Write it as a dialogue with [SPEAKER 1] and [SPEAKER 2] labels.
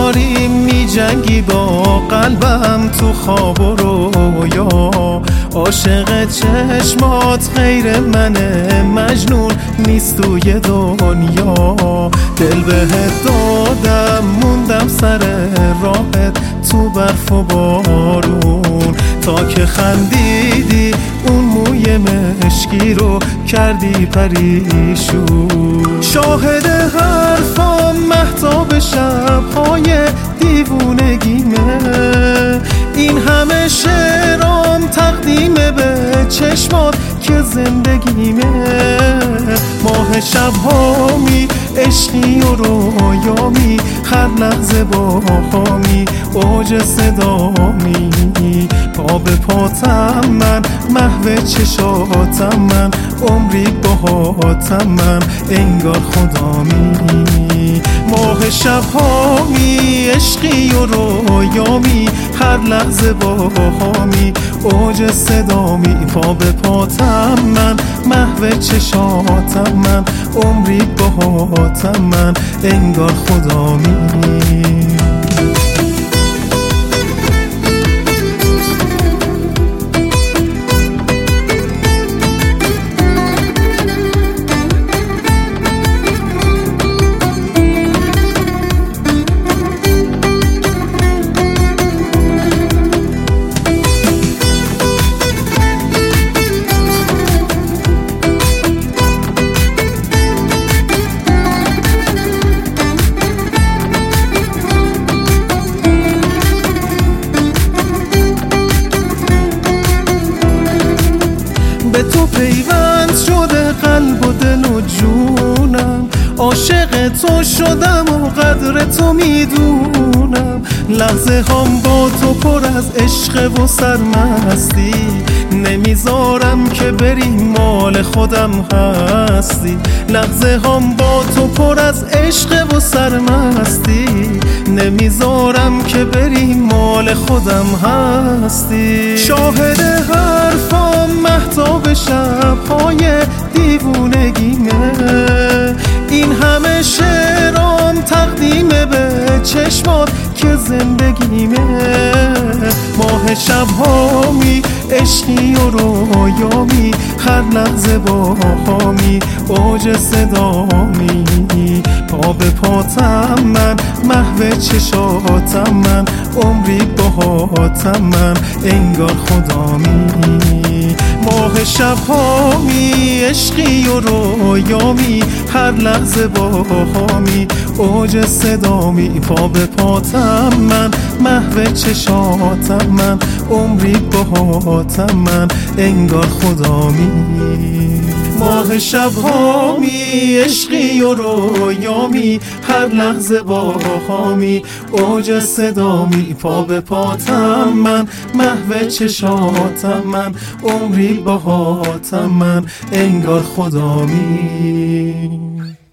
[SPEAKER 1] داری می جنگی با قلبم تو خواب و رویا. عاشق چشمات غیر منه، مجنون نیست توی دنیا. دل بهت دادم موندم سر راهت تو برف و بارون، تا که خندیدی اون موی مشکی رو کردی پریشون. شاهد حرفام مهتاب شب‌های دیوونگیمه، این همه شعرام تقدیم به چشمات که زندگیمه. ماه شب‌هامی عشقی و رویامی، هر لحظه با هامی اوج صدامی. پا به پاتم من، محو چشاتم من، عمری باهاتم من، انگار خدامی. ماه شب‌هامی عشقی و رویامی، هر لحظه با هامی اوج صدامی. پا به پاتم من، محو چشاتم من، عمری باهاتم من، انگار خدامی. به تو پیوند شده قلب و دل و جونم، عاشق تو شدم و قدر تو میدونم. لحظه هم با تو پر از عشق و سرمستی، نمیذارم که بری مال خودم هستی. لحظه هم با تو پر از عشق و سرمستی، نمیذارم که بری مال خودم هستی. شاهد حرفام مهتاب شب‌های دیوونگیمه، این همه شعرام تقدیم به چشمات که زندگیمه. ماه شب‌هامی عشقی و رویامی، هر لحظه با هامی اوج صدامی. پا به پاتم من، محو چشاتم من، عمری باهاتم من، انگار خدامی. ماه شب‌هامی عشقی و رویامی، هر لحظه با هامی اوج صدامی. پا به پاتم من، محو چشاتم من، عمری باهاتم من، انگار خدامی. ماه شب‌هامی عشقی و رویامی، هر لحظه با هامی اوج صدامی. پا به پاتم من، محو چشاتم من، عمری باهاتم من، انگار خدامی.